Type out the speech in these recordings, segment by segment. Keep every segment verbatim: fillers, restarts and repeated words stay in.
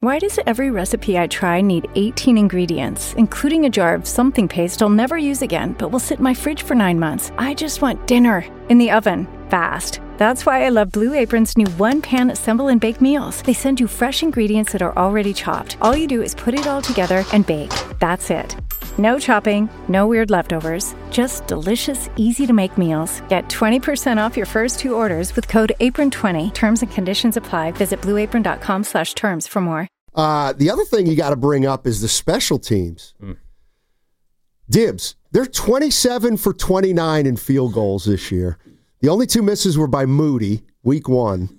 Why does every recipe I try need eighteen ingredients, including a jar of something paste I'll never use again, but will sit in my fridge for nine months? I just want dinner in the oven, fast. That's why I love Blue Apron's new one-pan assemble and bake meals. They send you fresh ingredients that are already chopped. All you do is put it all together and bake. That's it. No chopping, no weird leftovers, just delicious, easy-to-make meals. Get twenty percent off your first two orders with code apron twenty. Terms and conditions apply. Visit blueapron.com slash terms for more. Uh, the other thing you got to bring up is the special teams. Mm. Dibs, they're twenty-seven for twenty-nine in field goals this year. The only two misses were by Moody, week one.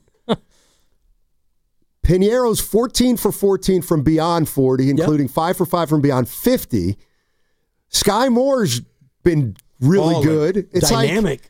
Piñeiro's fourteen for fourteen from beyond forty, including yep. five for five from beyond fifty. Sky Moore's been really Ballin'. good. It's dynamic.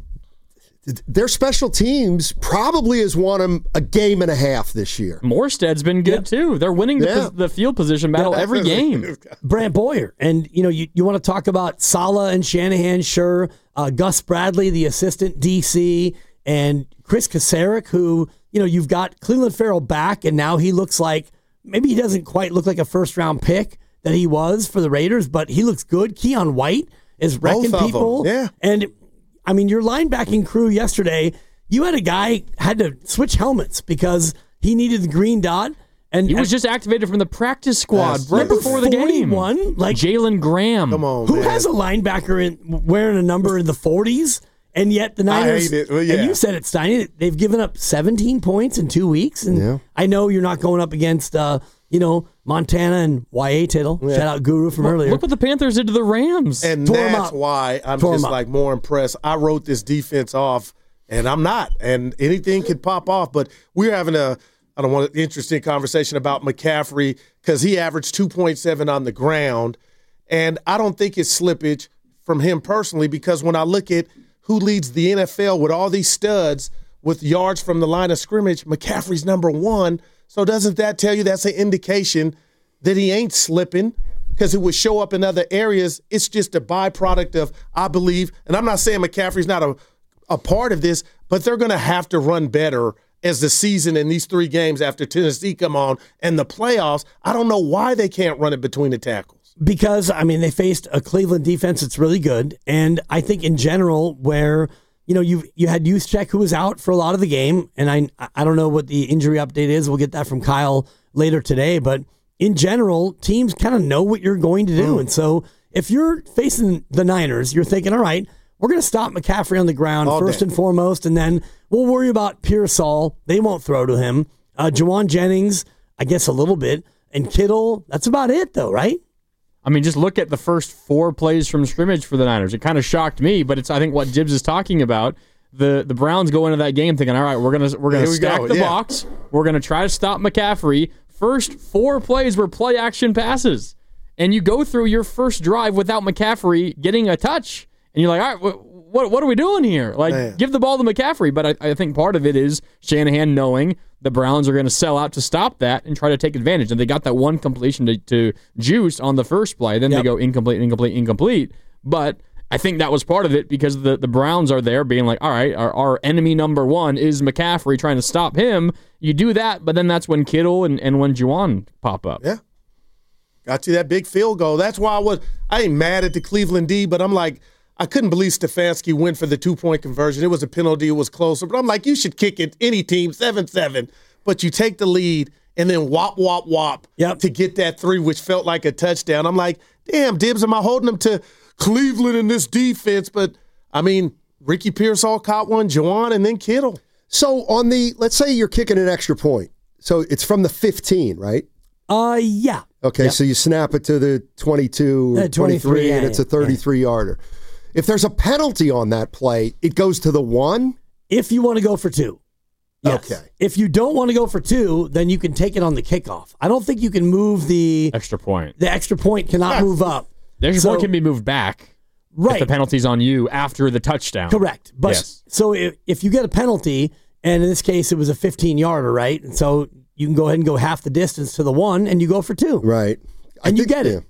Like their special teams probably has won them a game and a half this year. Morstead's been good yep. too. They're winning the, yeah. the field position battle yeah, every game. Brant Boyer. And, you know, you, you want to talk about Saleh and Shanahan, sure. Uh, Gus Bradley, the assistant D C, and Chris Kasarik, who, you know, you've got Cleveland Farrell back, and now he looks like, maybe he doesn't quite look like a first-round pick that he was for the Raiders, but he looks good. Keon White is wrecking people. Them. Yeah. And, I mean, your linebacking crew yesterday, you had a guy had to switch helmets because he needed the green dot. And he was just activated from the practice squad yes. right before the game. Like Jalen Graham. Come on, Who man. has a linebacker in, wearing a number in the forties? And yet the Niners, I hate it. Well, yeah. and you said it, Steiny, they've given up seventeen points in two weeks. And yeah. I know you're not going up against, uh, you know, Montana and Y A Tittle. Yeah. Shout out Guru from well, earlier. Look what the Panthers did to the Rams. And Tore that's why I'm Tore just like more impressed. I wrote this defense off, and I'm not. And anything could pop off. But we're having a, I don't want an interesting conversation about McCaffrey because he averaged two point seven on the ground. And I don't think it's slippage from him personally because when I look at who leads the N F L with all these studs with yards from the line of scrimmage, McCaffrey's number one. So doesn't that tell you that's an indication that he ain't slipping because it would show up in other areas? It's just a byproduct of, I believe, and I'm not saying McCaffrey's not a, a part of this, but they're going to have to run better as the season in these three games after Tennessee come on and the playoffs. I don't know why they can't run it between the tackles. Because, I mean, they faced a Cleveland defense that's really good. And I think in general where, you know, you you had Juszczyk who was out for a lot of the game. And I I don't know what the injury update is. We'll get that from Kyle later today. But in general, teams kind of know what you're going to do. Mm. And so if you're facing the Niners, you're thinking, all right, we're going to stop McCaffrey on the ground All first day. and foremost. And then we'll worry about Pearsall. They won't throw to him. Uh, Jawan Jennings, I guess a little bit. And Kittle, that's about it though, right? I mean, just look at the first four plays from scrimmage for the Niners. It kind of shocked me, but it's I think what Dibs is talking about. The the Browns go into that game thinking, all right, we're gonna we're gonna stack go. the yeah. box. We're gonna try to stop McCaffrey. First four plays were play action passes, and you go through your first drive without McCaffrey getting a touch, and you're like, all right, what what, what are we doing here? Like, Man. give the ball to McCaffrey. But I, I think part of it is Shanahan knowing the Browns are going to sell out to stop that and try to take advantage. And they got that one completion to, to Juice on the first play. Then yep. they go incomplete, incomplete, incomplete. But I think that was part of it because the, the Browns are there being like, all right, our, our enemy number one is McCaffrey, trying to stop him. You do that, but then that's when Kittle and, and when Juwan pop up. Yeah. Got you that big field goal. That's why I was I ain't mad at the Cleveland D, but I'm like, I couldn't believe Stefanski went for the two-point conversion. It was a penalty. It was closer. But I'm like, you should kick it, any team, seven seven. But you take the lead and then whop, whop, whop yep. to get that three, which felt like a touchdown. I'm like, damn, Dibs, am I holding them to Cleveland in this defense? But, I mean, Ricky Pearsall caught one, Juwan, and then Kittle. So on the, let's say you're kicking an extra point. So it's from the fifteen, right? Uh, yeah. Okay, yep. so you snap it to the twenty-two, uh, twenty-three, yeah, and it's a thirty-three-yarder. Yeah. If there's a penalty on that play, it goes to the one? If you want to go for two. Yes. Okay. If you don't want to go for two, then you can take it on the kickoff. I don't think you can move the extra point. The extra point cannot move up. The extra so, point can be moved back. Right. If the penalty's on you after the touchdown. Correct. But yes. So if, if you get a penalty, and in this case it was a fifteen-yarder, right? And so you can go ahead and go half the distance to the one, and you go for two. Right. I and think, you get it. Yeah.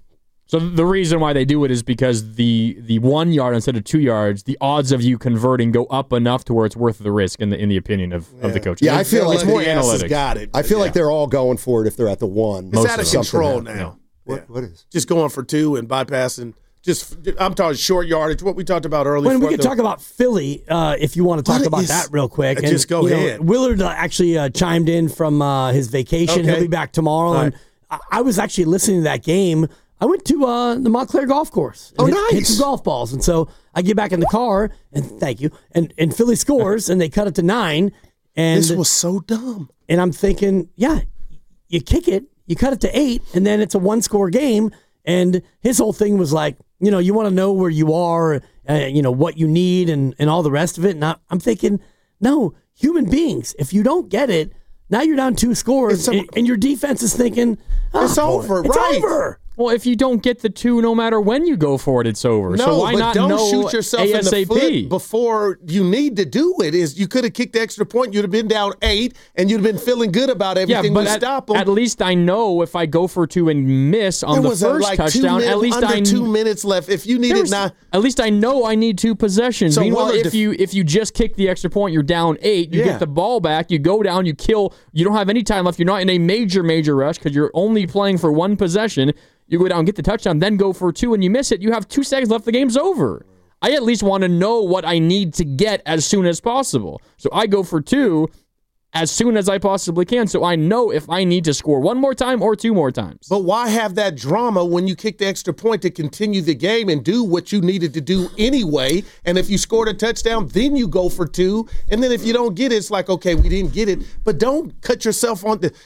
So the reason why they do it is because the the one yard instead of two yards, the odds of you converting go up enough to where it's worth the risk in the in the opinion of, yeah. of the coach. Yeah, I feel like it's more analytics. analytics. Got it. I feel yeah. like they're all going for it if they're at the one. It's out of control now. Yeah. What, Yeah. what is? Just going for two and bypassing. Just I'm talking short yardage. What we talked about earlier. When we can talk about Philly, uh, if you want to talk What about is- that real quick. Uh, just go you know, ahead. Willard uh, actually uh, chimed in from uh, his vacation. Okay. He'll be back tomorrow. All And I-, I was actually listening to that game. I went to uh, the Montclair Golf Course. and Oh, hit, nice. Hit some golf balls. And so I get back in the car, and thank you. And and Philly scores, and they cut it to nine. And This was so dumb. And I'm thinking, yeah, you kick it, you cut it to eight, and then it's a one-score game. And his whole thing was like, you know, you want to know where you are, uh, you know, what you need, and, and all the rest of it. And I, I'm thinking, no, human beings, if you don't get it, now you're down two scores, It's a- and, and your defense is thinking, oh, It's over, it's right. over. Well, if you don't get the two, no matter when you go for it, it's over. No, so why but not don't know shoot yourself in the ASAP? foot before you need to do it. Is you could have kicked the extra point, you'd have been down eight, and you'd have been feeling good about Yeah, everything but to at, stop them. at least I know if I go for two and miss on there the was uh, first like two touchdown, minutes, at least under I two minutes left. If you needed There's- not, At least I know I need two possessions. So Meanwhile, Willard if def- you if you just kick the extra point, you're down eight. You Yeah. get the ball back. You go down. You kill. You don't have any time left. You're not in a major major rush because you're only playing for one possession. You go down, get the touchdown, then go for two, and you miss it. You have two seconds left. The game's over. I at least want to know what I need to get as soon as possible. So I go for two as soon as I possibly can, so I know if I need to score one more time or two more times. but why have that drama when you kick the extra point to continue the game and do what you needed to do anyway? And if you scored a touchdown, then you go for two. And then if you don't get it, it's like, okay, we didn't get it. But don't cut yourself on the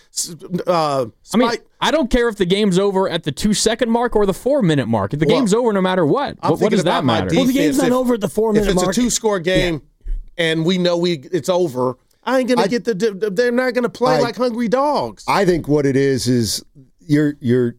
uh, I mean, spike. I don't care if the game's over at the two-second mark or the four-minute mark. If the Well, game's over no matter what, I'm what, what thinking does that about my matter? Well, the game's defense. not If- over at the four-minute If it's mark. a two-score game and we know we it's over, I ain't gonna I- get the. They're not gonna play I- like hungry dogs. I think what it is is you're you're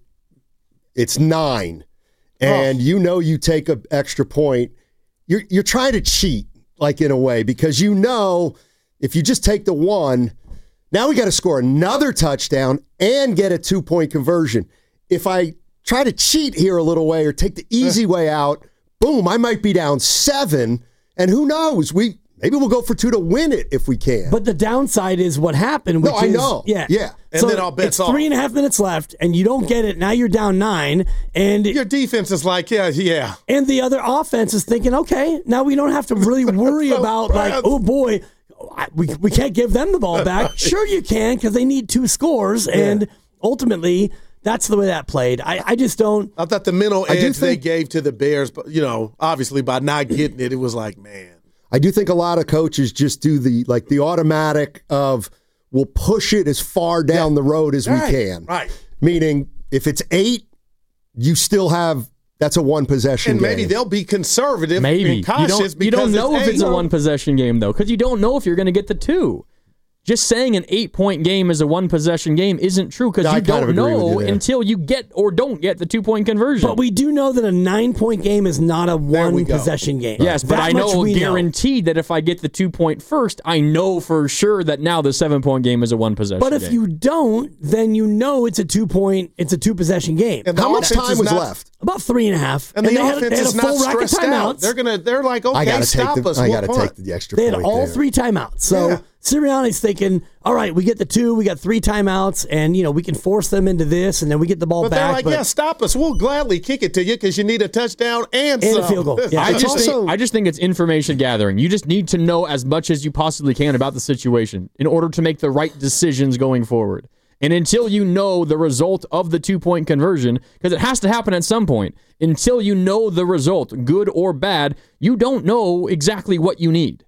it's nine, and Oh. you know you take an extra point. You're you're trying to cheat, like in a way, because you know if you just take the one, now we got to score another touchdown and get a two point conversion. If I try to cheat here a little way or take the easy way out, boom, I might be down seven, and who knows? We maybe we'll go for two to win it if we can. But the downside is what happened. Which No, I is, know. Yeah, Yeah. And then all bets it's off. three and a half minutes left, and you don't get it. Now you're down nine, and Your defense is like, yeah, yeah. and the other offense is thinking, okay, now we don't have to really worry So about like, bad. oh boy, I- we we can't give them the ball back. Sure, you can because they need two scores, and ultimately that's the way that played. I, I just don't. I thought the mental I do edge they think- gave to the Bears, but you know, obviously by not getting it, it was like, man. I do think a lot of coaches just do the like the automatic of we'll push it as far down the road as Right, we can. right. Meaning if it's eight, you still have that's a one possession And maybe game. they'll be conservative Maybe. and You cautious don't, you don't because know if it's eight. a one-possession game, though, because you don't know if you're going to get the two. Just saying an eight-point game is a one-possession game isn't true because I you kind of don't agree with know you there. until you get or don't get the two-point conversion. But we do know that a nine-point game is not a we go. one-possession game. Yes, but That I much know we guaranteed that if I get the two-point first, I know for sure that now the seven-point game is a one-possession But if game. you don't, then you know it's a two-point, it's a two-possession game. And the How much offense time is was not- left? About three and a half. And, the they had, offense they had is a not full rack of stressed out. timeouts. They're gonna. They're like, okay, I gotta stop take the us. I We'll gotta punt. take the extra They had point all there. three timeouts. So Yeah. Sirianni's thinking, all right, we get the two, we got three timeouts, and you know we can force them into this, and then we get the ball But back. they're like, but yeah, stop us. We'll gladly kick it to you because you need a touchdown and, And a some. field goal. Yeah. I It's just also- think I just think it's information gathering. You just need to know as much as you possibly can about the situation in order to make the right decisions going forward. And until you know the result of the two-point conversion, because it has to happen at some point, until you know the result, good or bad, you don't know exactly what you need.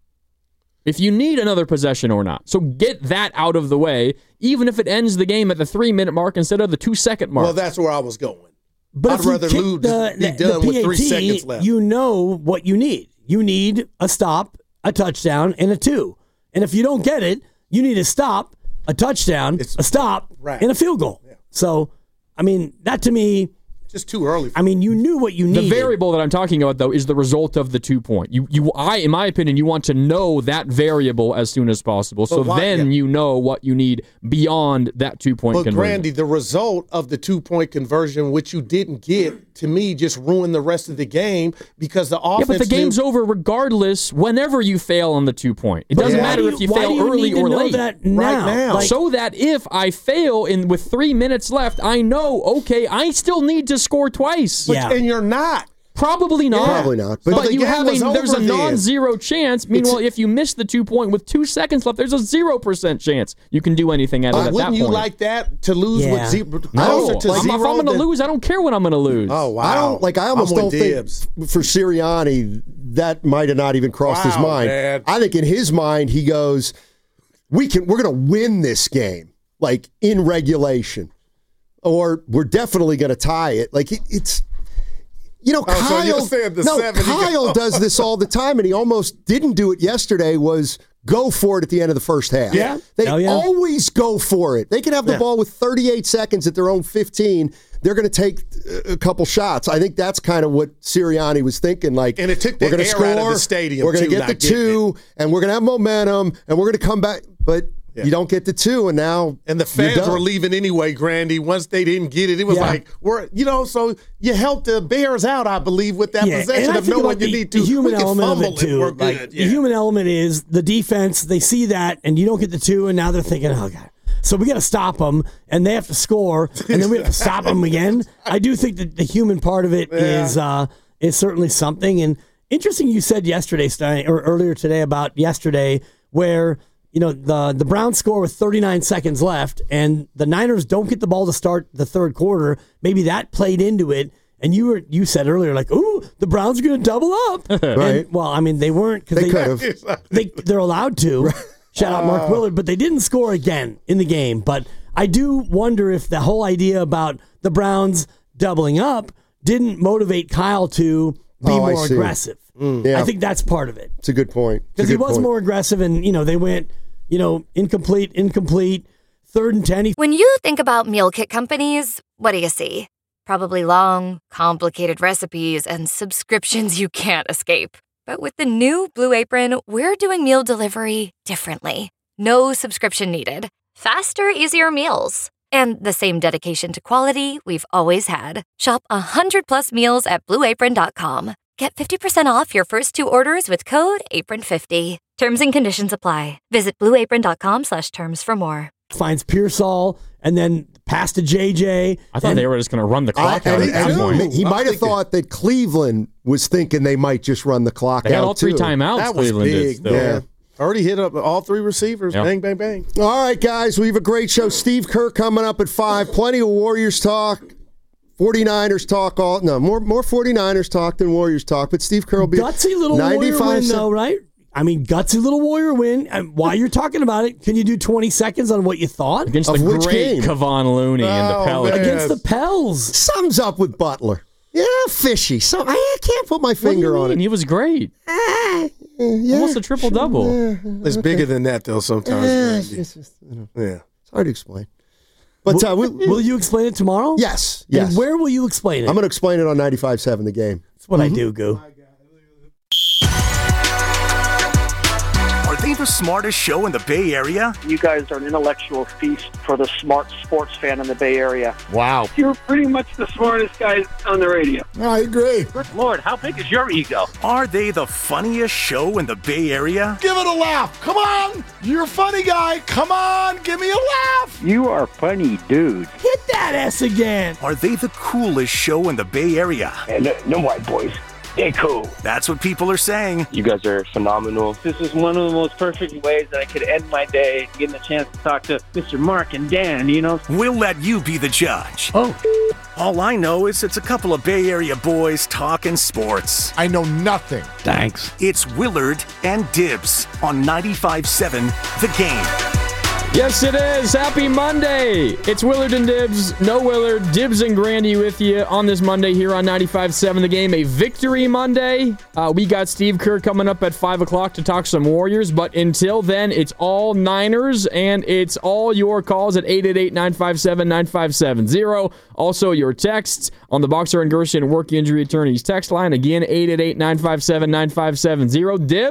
If you need another possession or not. So get that out of the way, even if it ends the game at the three-minute mark instead of the two-second mark. Well, that's where I was going. But I'd if you rather kick lose the, be the, done the with three P A T, seconds left. You know what you need. You need a stop, a touchdown, and a two. And if you don't get it, you need a stop, a touchdown, It's- a stop, right. and a field goal. So, I mean, that to me, Just too early. For I mean, you knew what you The needed. variable that I'm talking about, though, is the result of the two point. You, you, I, in my opinion, you want to know that variable as soon as possible, so But why- then yeah. you know what you need beyond that two point But conversion. Grandy, the result of the two-point conversion, which you didn't get, to me, just ruin the rest of the game because the offense. Yeah, but the game's knew, over regardless whenever you fail on the two-point. It doesn't yeah. matter if you fail you early or late. That now? Right now. Like, so that if I fail in with three minutes left, I know, okay, I still need to score twice. but, Yeah. and you're not. Probably not. Probably not. But, But the you game have a, was there's a over then. non-zero chance. Meanwhile, if you miss the two-point with two seconds left, there's a zero percent chance you can do anything out of Uh, it at that wouldn't you point. like that to lose Yeah. with zero? No, closer to like, zero if I'm going to than- lose, I don't care when I'm going to lose. Oh wow! I don't like. I almost I'm don't with Dibs. think for Sirianni that might have not even crossed his Wow, mind. man. I think in his mind he goes, "We can. We're going to win this game, like in regulation, or we're definitely going to tie it." Like it, it's, you know, Oh, so Kyle. you're saying the no, seven, you Kyle go- does this all the time, and he almost didn't do it yesterday. Was go for it at the end of the first half. Yeah. They Oh, yeah. always go for it. They can have the Yeah. ball with thirty-eight seconds at their own fifteen. They're going to take a couple shots. I think that's kind of what Sirianni was thinking. Like, And it took the we're gonna air score, out of the stadium, we're going to too, get the not getting two, and we're going to have momentum, and we're going to come back. But Yeah. you don't get the two, and now And the you're fans done. were leaving anyway, Grandy. Once they didn't get it, it was Yeah. like, we're, you know, so you helped the Bears out, I believe, with that Yeah, and possession I of think knowing about you the, need to. the human we can element of fumble it too. We're Like, good. The Yeah. human element is the defense. They see that, and you don't get the two, and now they're thinking, "Oh God." So we got to stop them, and they have to score, and then we have to stop them again. I do think that the human part of it Yeah. is uh, is certainly something. And interesting, you said yesterday, Stein, or earlier today about yesterday, where you know the the Browns score with thirty-nine seconds left, and the Niners don't get the ball to start the third quarter. Maybe that played into it. And you were you said earlier, like, "Ooh, the Browns are going to double up." Right. And, well, I mean, they weren't because They they, could have. they they're allowed to. Shout out Mark Willard, but they didn't score again in the game. But I do wonder if the whole idea about the Browns doubling up didn't motivate Kyle to be Oh, I more see. aggressive. Yeah. I think that's part of it It's a good point. It's a because he good was point. more aggressive, and you know they went, you know, incomplete, incomplete, third and ten. He When you think about meal kit companies, what do you see? Probably long, complicated recipes and subscriptions you can't escape. But with the new Blue Apron, we're doing meal delivery differently. No subscription needed. Faster, easier meals. And the same dedication to quality we've always had. Shop one hundred plus meals at blue apron dot com. Get fifty percent off your first two orders with code apron fifty. Terms and conditions apply. Visit blue apron dot com slash terms for more. finds Pearsall and then pass to J J. I thought and, they were just going to run the clock I- out and- at that and point. he I'm might have thinking- thought that Cleveland was thinking they might just run the clock They out had all three too. timeouts. That was Cleveland did big, still. man. Already hit up all three receivers. Yep. Bang, bang, bang. All right, guys, we have a great show. Steve Kerr coming up at five. Plenty of Warriors talk. forty-niners talk. All no more more forty-niners talk than Warriors talk. But Steve Kerr will be gutsy little Warrior win, though, right? I mean, gutsy little Warrior win. And while you're talking about it, can you do twenty seconds on what you thought? Against Of the which great game? Kevon Looney and the Oh, Pelicans. man. Against the Pels. Sums up with Butler. Yeah, fishy. So I can't put my finger on And it. he was great. Almost a triple double. It's bigger than that, though, sometimes. Yeah, Randy. it's, just, you know, Yeah. it's hard to explain. But uh, we, Will you explain it tomorrow? yes, yes. And where will you explain it? I'm going to explain it on ninety-five seven, the game. That's what I do, Goo. Are they the smartest show in the Bay Area? You guys are an intellectual feast for the smart sports fan in the Bay Area. Wow. You're pretty much the smartest guy on the radio. I agree. Good Lord, how big is your ego? Are they the funniest show in the Bay Area? Give it a laugh. Come on. You're a funny guy. Come on. Give me a laugh. You are funny, dude. Hit that S again. Are they the coolest show in the Bay Area? And no, no white boys. They're cool. That's what people are saying. You guys are phenomenal. This is one of the most perfect ways that I could end my day, getting a chance to talk to Mister Mark and Dan, you know? We'll let you be the judge. Oh. All I know is it's a couple of Bay Area boys talking sports. I know nothing. Thanks. It's Willard and Dibs on ninety-five seven The Game. Yes, it is. Happy Monday. It's Willard and Dibs. No Willard. Dibs and Grandy with you on this Monday here on ninety-five seven The Game. A victory Monday. Uh, we got Steve Kerr coming up at five o'clock to talk some Warriors. But until then, it's all Niners, and it's all your calls at eight eight eight, nine five seven, nine five seven zero. Also, your texts on the Boxer and Gershon Work Injury Attorneys text line. Again, eight eight eight, nine five seven, nine five seven zero. Dibs,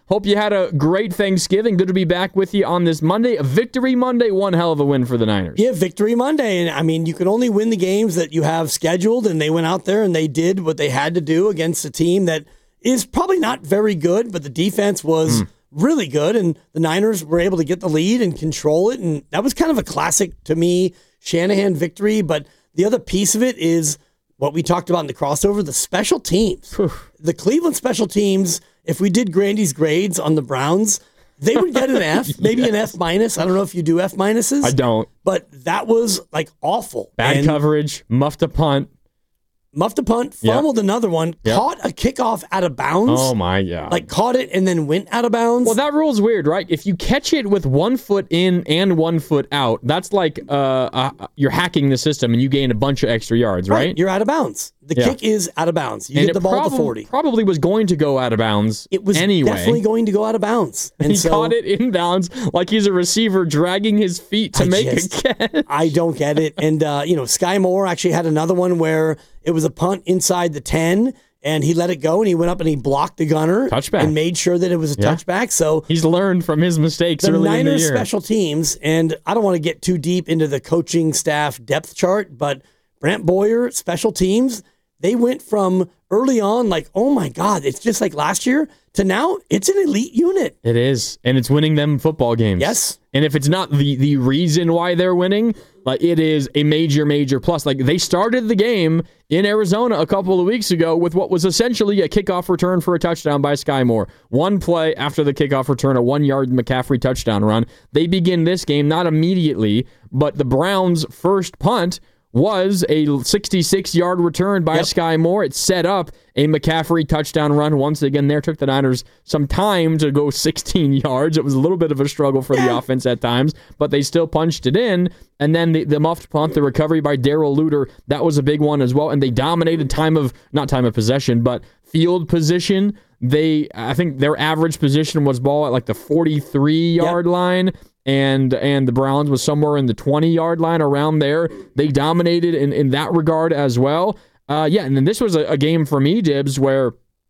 Hope you had a great Thanksgiving. Good to be back with you on this Monday. A Victory Monday, one hell of a win for the Niners. Yeah, Victory Monday. And I mean, you can only win the games that you have scheduled, and they went out there and they did what they had to do against a team that is probably not very good, but the defense was mm. really good, and the Niners were able to get the lead and control it, and that was kind of a classic, to me, Shanahan victory. But the other piece of it is what we talked about in the crossover, the special teams. The Cleveland special teams, if we did Grandy's grades on the Browns, they would get an F, maybe yeah. an F minus. I don't know if you do F minuses. I don't. But that was like awful. Bad and coverage, muffed a punt. Muffed a punt, fumbled yep. another one, yep. caught a kickoff out of bounds. Oh, my God. Like, caught it and then went out of bounds. Well, that rule's weird, right? If you catch it with one foot in and one foot out, that's like uh, uh, you're hacking the system and you gain a bunch of extra yards, right? right? You're out of bounds. The yeah. kick is out of bounds. You and get the ball prob- at the forty. Probably was going to go out of bounds It was anyway. definitely going to go out of bounds. And he so, caught it in bounds like he's a receiver dragging his feet to I make just, a catch. I don't get it. And, uh, you know, Sky Moore actually had another one where it was a punt inside the ten, and he let it go, and he went up and he blocked the gunner. Touchback. And made sure that it was a yeah. touchback. So he's learned from his mistakes the early Niners in the year. special teams, and I don't want to get too deep into the coaching staff depth chart, but Brant Boyer, special teams, they went from early on like, oh my God, it's just like last year, to now it's an elite unit. It is, and it's winning them football games. Yes. And if it's not the the reason why they're winning, like it is a major, major plus. Like they started the game in Arizona a couple of weeks ago with what was essentially a kickoff return for a touchdown by Sky Moore. One play after the kickoff return, a one-yard McCaffrey touchdown run. They begin this game not immediately, but the Browns' first punt was a sixty-six-yard return by yep. Sky Moore. It set up a McCaffrey touchdown run. Once again, there took the Niners some time to go sixteen yards. It was a little bit of a struggle for yeah. the offense at times, but they still punched it in. And then the, the muffed punt, the recovery by Darrell Luter, that was a big one as well. And they dominated time of, not time of possession, but field position. They, I think their average position was ball at like the forty-three-yard yep. line. And and the Browns was somewhere in the twenty-yard line around there. They dominated in, in that regard as well. Uh, yeah, and then this was a, a game for me, Dibs, where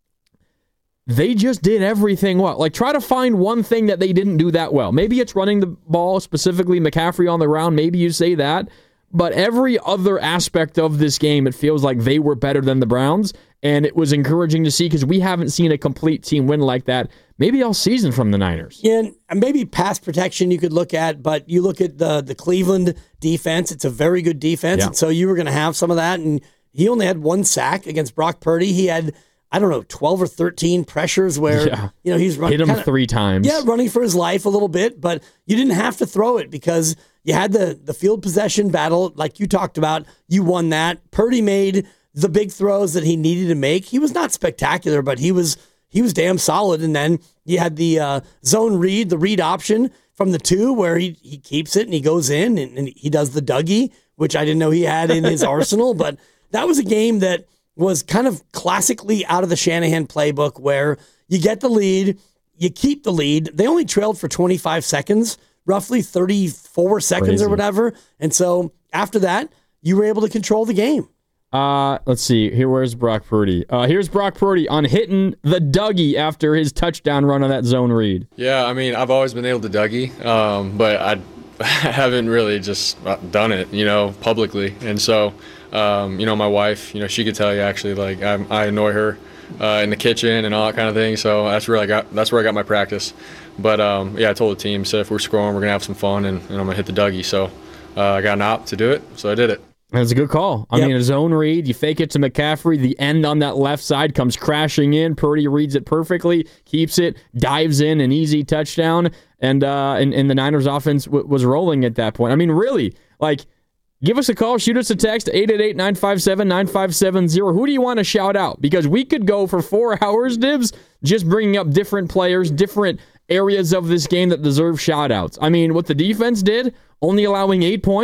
they just did everything well. Like, try to find one thing that they didn't do that well. Maybe it's running the ball, specifically McCaffrey on the ground. Maybe you say that. But every other aspect of this game, it feels like they were better than the Browns. And it was encouraging to see because we haven't seen a complete team win like that maybe all season from the Niners. Yeah, and maybe pass protection you could look at, but you look at the the Cleveland defense, it's a very good defense, yeah. and so you were going to have some of that, and he only had one sack against Brock Purdy. He had, I don't know, twelve or thirteen pressures where, yeah. you know, he's running. Hit him kinda, three times. Yeah, running for his life a little bit, but you didn't have to throw it because you had the, the field possession battle, like you talked about. You won that. Purdy made the big throws that he needed to make. He was not spectacular, but he was he was damn solid. And then you had the uh, zone read, the read option from the two where he, he keeps it and he goes in and, and he does the Dougie, which I didn't know he had in his arsenal. But that was a game that was kind of classically out of the Shanahan playbook where you get the lead, you keep the lead. They only trailed for twenty-five seconds, roughly thirty-four seconds Crazy. Or whatever. And so after that, you were able to control the game. Uh, let's see. Here, where's Brock Purdy? Uh, here's Brock Purdy on hitting the Dougie after his touchdown run on that zone read. Yeah, I mean, I've always been able to Dougie, um, but I haven't really just done it, you know, publicly. And so, um, you know, my wife, you know, she could tell you actually, like, I, I annoy her uh, in the kitchen and all that kind of thing. So that's where I got that's where I got my practice. But yeah, I told the team, so if we're scoring, we're gonna have some fun, and, and I'm gonna hit the Dougie. So uh, I got an op to do it, so I did it. That's a good call. I yep. mean, a zone read, you fake it to McCaffrey, the end on that left side comes crashing in. Purdy reads it perfectly, keeps it, dives in, an easy touchdown, and uh, and, and the Niners offense w- was rolling at that point. I mean, really, like, give us a call, shoot us a text, eight eight eight, nine five seven, nine five seven zero. Who do you want to shout out? Because we could go for four hours, Dibs, just bringing up different players, different areas of this game that deserve shout-outs. I mean, what the defense did, only allowing eight points,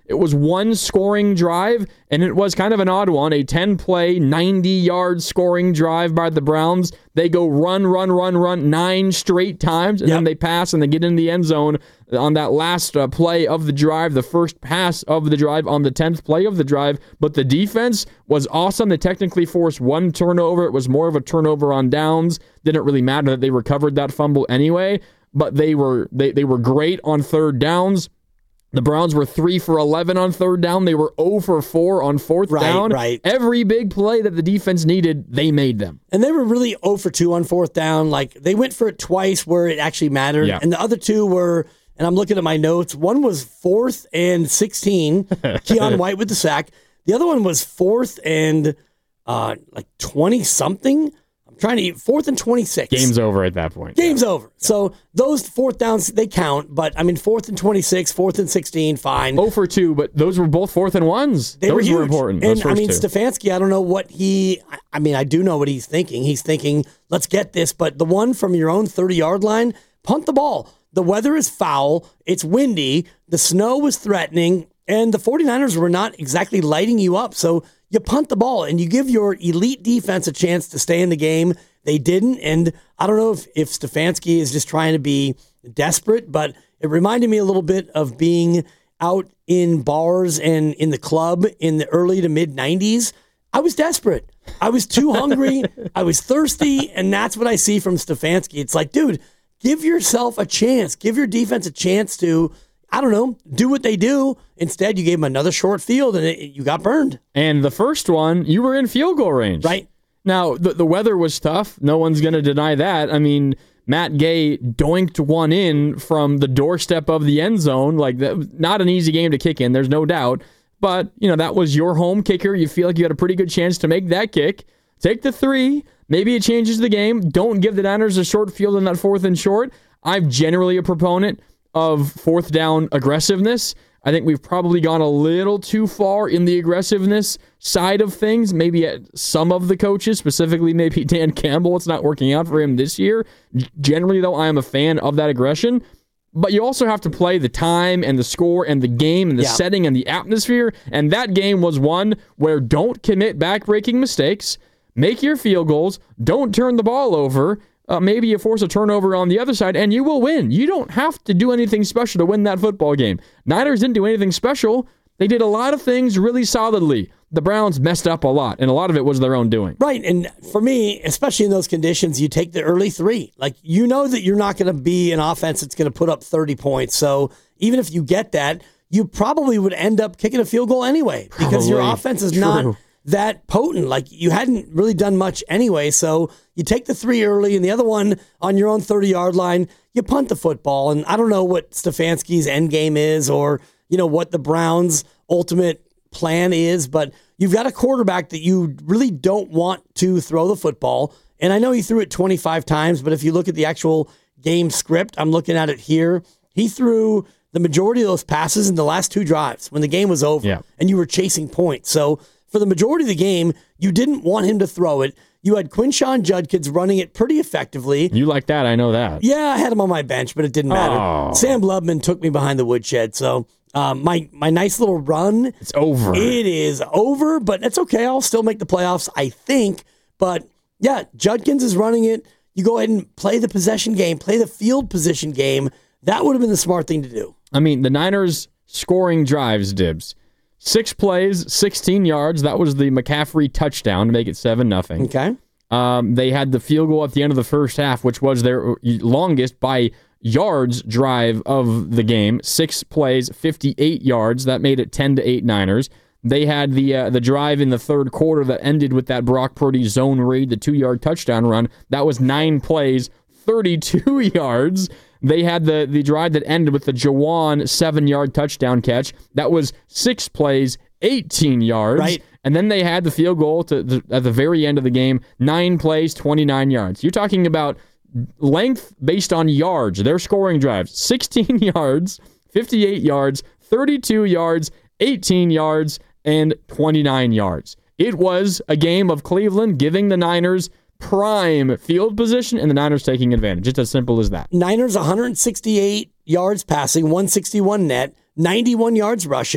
It was one scoring drive, and it was kind of an odd one, a ten-play, ninety-yard scoring drive by the Browns. They go run, run, run, run nine straight times, and yep. then they pass and they get in the end zone on that last uh, play of the drive, the first pass of the drive on the tenth play of the drive. But the defense was awesome. They technically forced one turnover. It was more of a turnover on downs. Didn't really matter that they recovered that fumble anyway, but they were they, they were great on third downs. The Browns were three for eleven on third down. They were zero for four on fourth right, down. Right. Every big play that the defense needed, they made them. And they were really zero for two on fourth down. Like, they went for it twice where it actually mattered. Yeah. And the other two were, and I'm looking at my notes, one was fourth and sixteen. Keon White with the sack. The other one was fourth and uh, like twenty-something. Trying to eat fourth and twenty-six. Game's over at that point. Game's yeah. over. So those fourth downs, they count. But, I mean, fourth and twenty-six, fourth and sixteen, fine. zero for two, but those were both fourth and ones. They those were, huge. were important. And, those I mean, two. Stefanski, I don't know what he, I mean, I do know what he's thinking. He's thinking, let's get this. But the one from your own thirty-yard line, punt the ball. The weather is foul. It's windy. The snow was threatening. And the 49ers were not exactly lighting you up. So you punt the ball and you give your elite defense a chance to stay in the game. They didn't, and I don't know if, if Stefanski is just trying to be desperate, but it reminded me a little bit of being out in bars and in the club in the early to mid-nineties. I was desperate. I was too hungry. I was thirsty, and that's what I see from Stefanski. It's like, dude, give yourself a chance. Give your defense a chance to, I don't know, do what they do. Instead, you gave them another short field, and it, you got burned. And the first one, you were in field goal range. Right. Now, the, the weather was tough. No one's going to deny that. I mean, Matt Gay doinked one in from the doorstep of the end zone. Like, that, not an easy game to kick in, there's no doubt. But, you know, that was your home kicker. You feel like you had a pretty good chance to make that kick. Take the three. Maybe it changes the game. Don't give the Niners a short field on that fourth and short. I'm generally a proponent of fourth down aggressiveness. I think we've probably gone a little too far in the aggressiveness side of things. Maybe at some of the coaches, specifically maybe Dan Campbell, it's not working out for him this year. Generally, though, I am a fan of that aggression. But you also have to play the time and the score and the game and the yeah. setting and the atmosphere. And that game was one where don't commit back-breaking mistakes. Make your field goals. Don't turn the ball over. Uh, maybe you force a turnover on the other side, and you will win. You don't have to do anything special to win that football game. Niners didn't do anything special. They did a lot of things really solidly. The Browns messed up a lot, and a lot of it was their own doing. Right, and for me, especially in those conditions, you take the early three. Like, you know that you're not going to be an offense that's going to put up thirty points. So even if you get that, you probably would end up kicking a field goal anyway because probably. Your offense is True. Not that potent. Like, you hadn't really done much anyway, so you take the three early, and the other one on your own thirty-yard line, you punt the football. And I don't know what Stefanski's end game is or, you know, what the Browns' ultimate plan is, but you've got a quarterback that you really don't want to throw the football. And I know he threw it twenty-five times, but if you look at the actual game script, I'm looking at it here, he threw the majority of those passes in the last two drives when the game was over, yeah. and you were chasing points. So for the majority of the game, you didn't want him to throw it. You had Quinshon Judkins running it pretty effectively. You like that, I know that. Yeah, I had him on my bench, but it didn't matter. Oh. Sam Lubman took me behind the woodshed, so um, my, my nice little run. It's over. It is over, but it's okay. I'll still make the playoffs, I think. But, yeah, Judkins is running it. You go ahead and play the possession game, play the field position game. That would have been the smart thing to do. I mean, the Niners scoring drives, Dibs. Six plays, sixteen yards. That was the McCaffrey touchdown to make it seven nothing. Okay. Um, they had the field goal at the end of the first half, which was their longest by yards drive of the game. Six plays, fifty-eight yards. That made it ten to eight Niners. They had the uh, the drive in the third quarter that ended with that Brock Purdy zone read, the two-yard touchdown run. That was nine plays, thirty-two yards. They had the, the drive that ended with the Jawan seven-yard touchdown catch. That was six plays, eighteen yards. Right. And then they had the field goal to the, at the very end of the game, nine plays, twenty-nine yards. You're talking about length based on yards. Their scoring drives, sixteen yards, fifty-eight yards, thirty-two yards, eighteen yards, and twenty-nine yards. It was a game of Cleveland giving the Niners prime field position and the Niners taking advantage. It's as simple as that. Niners one hundred sixty-eight yards passing, one hundred sixty-one net, ninety-one yards rushing.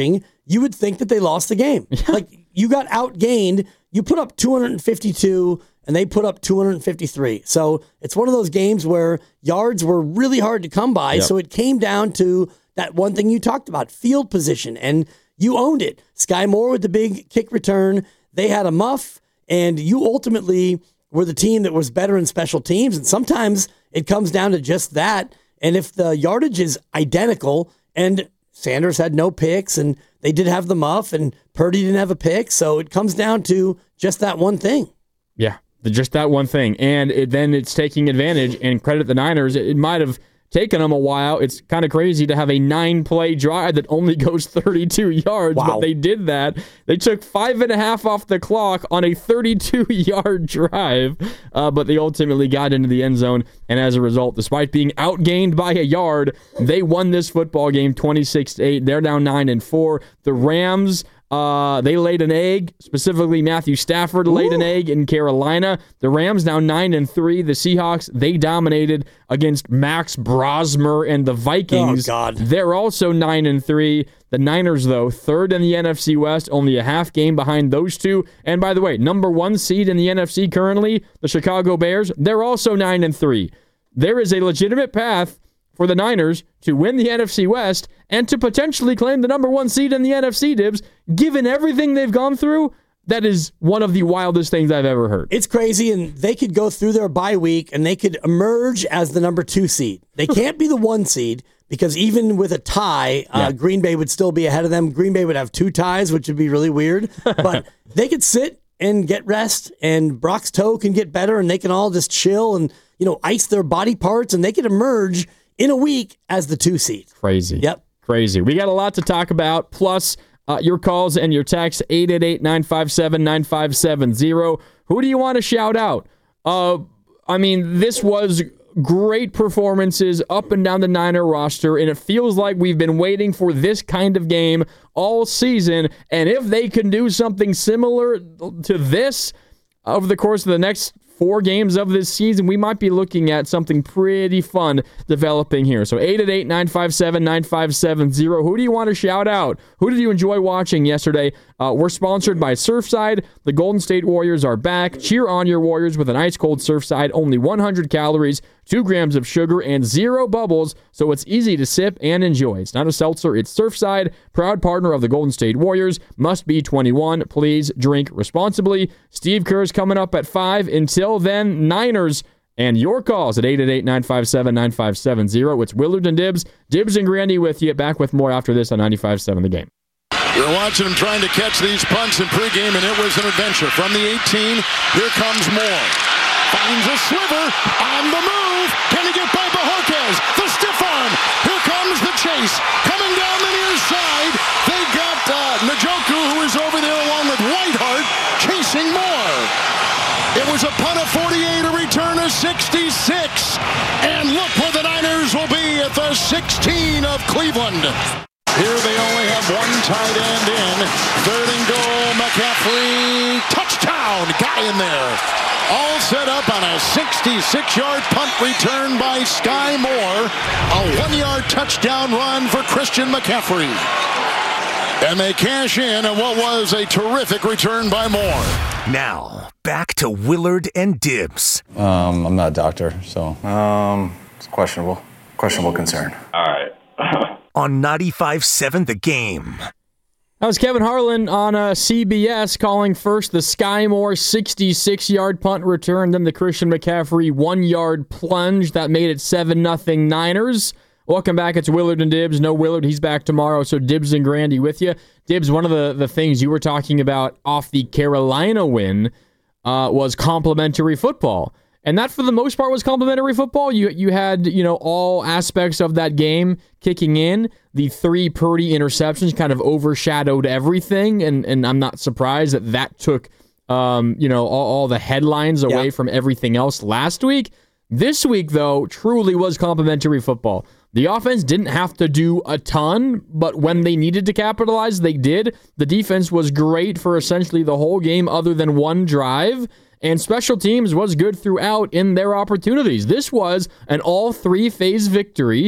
you would think that they lost the game. Like, you got outgained. You put up two hundred fifty-two, and they put up two hundred fifty-three. So it's one of those games where yards were really hard to come by. Yep. So it came down to that one thing you talked about, field position, and you owned it. Sky Moore with the big kick return. They had a muff, and you ultimately were the team that was better in special teams. And sometimes it comes down to just that. And if the yardage is identical, and Sanders had no picks, and they did have the muff, and Purdy didn't have a pick, so it comes down to just that one thing. Yeah, just that one thing. And it, then it's taking advantage, and credit the Niners. It, it might have taken them a while. It's kind of crazy to have a nine-play drive that only goes thirty-two yards, wow. But they did that. They took five and a half off the clock on a thirty-two-yard drive, uh, but they ultimately got into the end zone, and as a result, despite being outgained by a yard, they won this football game twenty-six to eight. They're now nine and four. The Rams, Uh, they laid an egg, specifically Matthew Stafford laid Ooh. an egg in Carolina. The Rams now nine and three. The Seahawks, they dominated against Max Brosmer and the Vikings. Oh, God. They're also nine and three. The Niners, though, third in the N F C West, only a half game behind those two. And by the way, number one seed in the N F C currently, the Chicago Bears, they're also nine and three. There is a legitimate path for the Niners to win the N F C West and to potentially claim the number one seed in the N F C, Dibs. Given everything they've gone through, that is one of the wildest things I've ever heard. It's crazy, and they could go through their bye week, and they could emerge as the number two seed. They can't be the one seed, because even with a tie, yeah. uh, Green Bay would still be ahead of them. Green Bay would have two ties, which would be really weird. But they could sit and get rest, and Brock's toe can get better, and they can all just chill and, you know, ice their body parts, and they could emerge in a week as the two seed. Crazy. Yep. Crazy. We got a lot to talk about, plus uh, your calls and your texts, eight eight eight, nine five seven, nine five seven zero. Who do you want to shout out? Uh, I mean, this was great performances up and down the Niner roster, and it feels like we've been waiting for this kind of game all season, and if they can do something similar to this over the course of the next four games of this season, we might be looking at something pretty fun developing here. So eight eight eight, nine five seven, nine five seven zero. Who do you want to shout out? Who did you enjoy watching yesterday? Uh, we're sponsored by Surfside. The Golden State Warriors are back. Cheer on your Warriors with an ice-cold Surfside. Only one hundred calories, two grams of sugar, and zero bubbles, so it's easy to sip and enjoy. It's not a seltzer, it's Surfside, proud partner of the Golden State Warriors. Must be twenty-one. Please drink responsibly. Steve Kerr's coming up at five. Until then, Niners and your calls at eight eight eight, nine five seven, nine five seven zero. It's Willard and Dibs. Dibs and Grandy with you. Back with more after this on ninety-five point seven The Game. You're watching him trying to catch these punts in pregame, and it was an adventure. From the eighteen, here comes Moore. Finds a sliver on the move. Can he get by Bojorquez? The stiff arm. Here comes the chase. Coming down the near side. They got uh, Njoku, who is over there along with Whiteheart, chasing Moore. It was a punt of forty-eight, a return of sixty-six. And look where the Niners will be at the sixteen of Cleveland. Here they only have one tight end in. Third and goal, McCaffrey. Touchdown. Guy in there. All set up on a sixty-six-yard punt return by Sky Moore. A one-yard touchdown run for Christian McCaffrey. And they cash in on what was a terrific return by Moore. Now, back to Willard and Dibs. Um, I'm not a doctor, so um, it's questionable. Questionable concern. All right. On ninety-five point seven The Game. That was Kevin Harlan on uh, C B S calling first the Sky Moore sixty-six-yard punt return, then the Christian McCaffrey one-yard plunge. That made it seven nothing Niners. Welcome back. It's Willard and Dibs. No Willard. He's back tomorrow, so Dibs and Grandy with you. Dibs, one of the, the things you were talking about off the Carolina win uh, was complimentary football. And that, for the most part, was complimentary football. You you had, you know, all aspects of that game kicking in. The three Purdy interceptions kind of overshadowed everything, and, and I'm not surprised that that took, um, you know, all, all the headlines away yeah. from everything else last week. This week, though, truly was complimentary football. The offense didn't have to do a ton, but when they needed to capitalize, they did. The defense was great for essentially the whole game other than one drive. And special teams was good throughout in their opportunities. This was an all three-phase victory,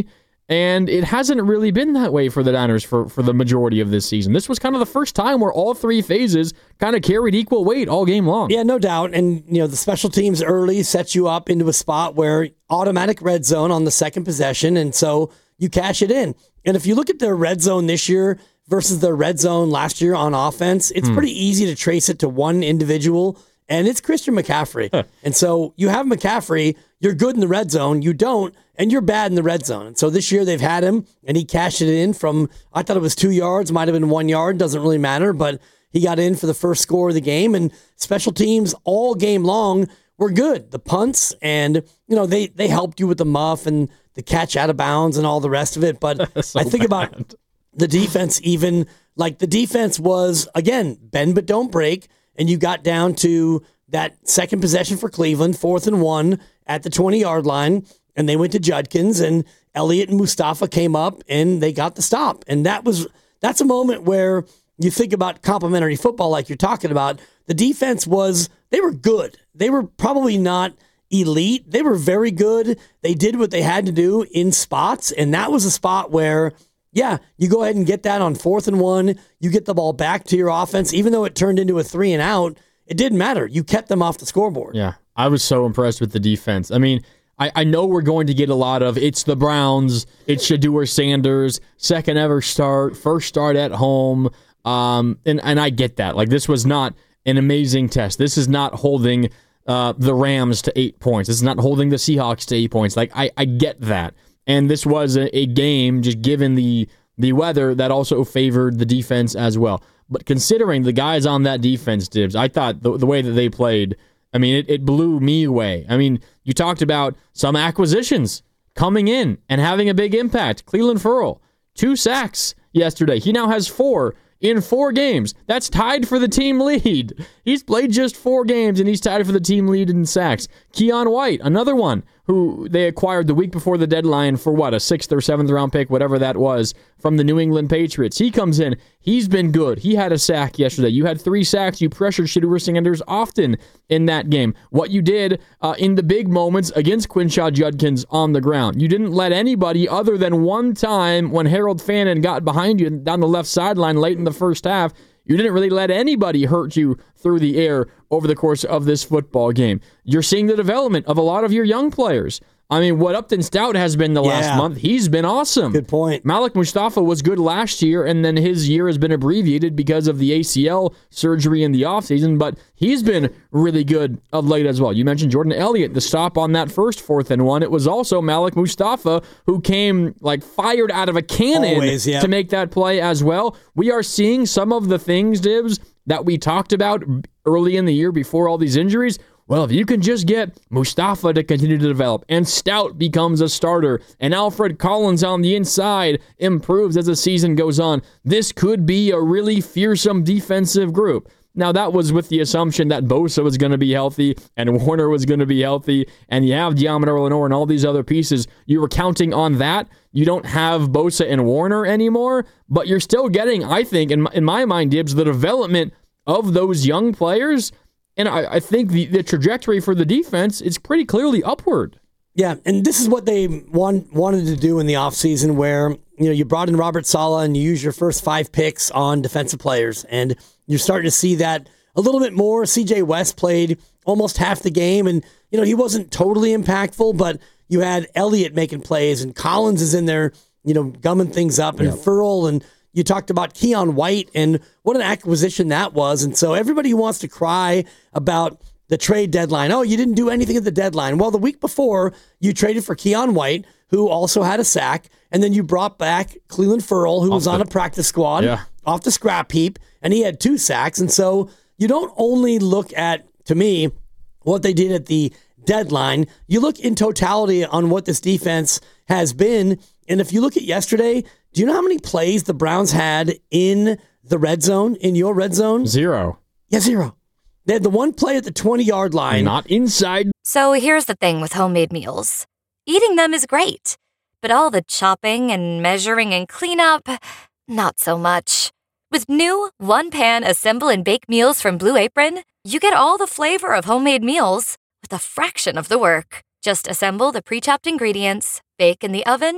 And it hasn't really been that way for the Niners for, for the majority of this season. This was kind of the first time where all three phases kind of carried equal weight all game long. Yeah, no doubt. And, you know, the special teams early sets you up into a spot where automatic red zone on the second possession, and so you cash it in. And if you look at their red zone this year versus their red zone last year on offense, it's hmm. pretty easy to trace it to one individual, and it's Christian McCaffrey. Huh. And so you have McCaffrey, you're good in the red zone, you don't, and you're bad in the red zone. And so this year they've had him, and he cashed it in from, I thought it was two yards, might have been one yard, doesn't really matter, but he got in for the first score of the game, and special teams all game long were good. The punts, and, you know, they, they helped you with the muff and the catch out of bounds and all the rest of it. But so I think bad. about the defense even, like the defense was, again, bend but don't break, and you got down to that second possession for Cleveland, fourth and one at the twenty-yard line, and they went to Judkins, and Elliott and Mustafa came up, and they got the stop. And that was that's a moment where you think about complementary football like you're talking about. The defense was, they were good. They were probably not elite. They were very good. They did what they had to do in spots, and that was a spot where, yeah, you go ahead and get that on fourth and one. You get the ball back to your offense. Even though it turned into a three and out, it didn't matter. You kept them off the scoreboard. Yeah, I was so impressed with the defense. I mean, I, I know we're going to get a lot of, it's the Browns, it's Shedeur Sanders, second ever start, first start at home, um, and, and I get that. Like, this was not an amazing test. This is not holding uh, the Rams to eight points. This is not holding the Seahawks to eight points. Like, I, I get that. And this was a, a game, just given the the weather, that also favored the defense as well. But considering the guys on that defense, Dibs, I thought the, the way that they played, I mean, it, it blew me away. I mean, you talked about some acquisitions coming in and having a big impact. Clelin Ferrell, two sacks yesterday. He now has four in four games. That's tied for the team lead. He's played just four games, and he's tied for the team lead in sacks. Keon White, another one who they acquired the week before the deadline for, what, a sixth or seventh round pick, whatever that was, from the New England Patriots. He comes in. He's been good. He had a sack yesterday. You had three sacks. You pressured Shedeur Sanders often in that game. What you did uh, in the big moments against Quinshaw Judkins on the ground. You didn't let anybody, other than one time when Harold Fannin got behind you down the left sideline late in the first half, you didn't really let anybody hurt you through the air over the course of this football game. You're seeing the development of a lot of your young players. I mean, what Upton Stout has been the last yeah. month, he's been awesome. Good point. Malik Mustafa was good last year, and then his year has been abbreviated because of the A C L surgery in the offseason, but he's been really good of late as well. You mentioned Jordan Elliott, the stop on that first fourth and one. It was also Malik Mustafa who came like fired out of a cannon Always, yeah. to make that play as well. We are seeing some of the things, Dibs, that we talked about early in the year before all these injuries. Well, if you can just get Mustafa to continue to develop, and Stout becomes a starter, and Alfred Collins on the inside improves as the season goes on, this could be a really fearsome defensive group. Now, that was with the assumption that Bosa was going to be healthy, and Warner was going to be healthy, and you have Deommodore Lenoir and all these other pieces. You were counting on that. You don't have Bosa and Warner anymore, but you're still getting, I think, in my, in my mind, Dibs, the development of those young players. And I, I think the, the trajectory for the defense is pretty clearly upward. Yeah, and this is what they want, wanted to do in the offseason, where you know you brought in Robert Saleh and you used your first five picks on defensive players. And you're starting to see that a little bit more. C J West played almost half the game, and you know he wasn't totally impactful, but you had Elliott making plays, and Collins is in there, you know, gumming things up, and yeah. Ferrell, and you talked about Keon White and what an acquisition that was. And so everybody who wants to cry about the trade deadline, oh, you didn't do anything at the deadline. Well, the week before, you traded for Keon White, who also had a sack, and then you brought back Clelin Ferrell, who off was the, on a practice squad, yeah. off the scrap heap, and he had two sacks. And so you don't only look at, to me, what they did at the deadline. You look in totality on what this defense has been. And if you look at yesterday, do you know how many plays the Browns had in the red zone, in your red zone? Zero. Yeah, zero. They had the one play at the twenty-yard line. Not inside. So here's the thing with homemade meals. Eating them is great, but all the chopping and measuring and cleanup, not so much. With new one-pan assemble and bake meals from Blue Apron, you get all the flavor of homemade meals with a fraction of the work. Just assemble the pre-chopped ingredients, bake in the oven,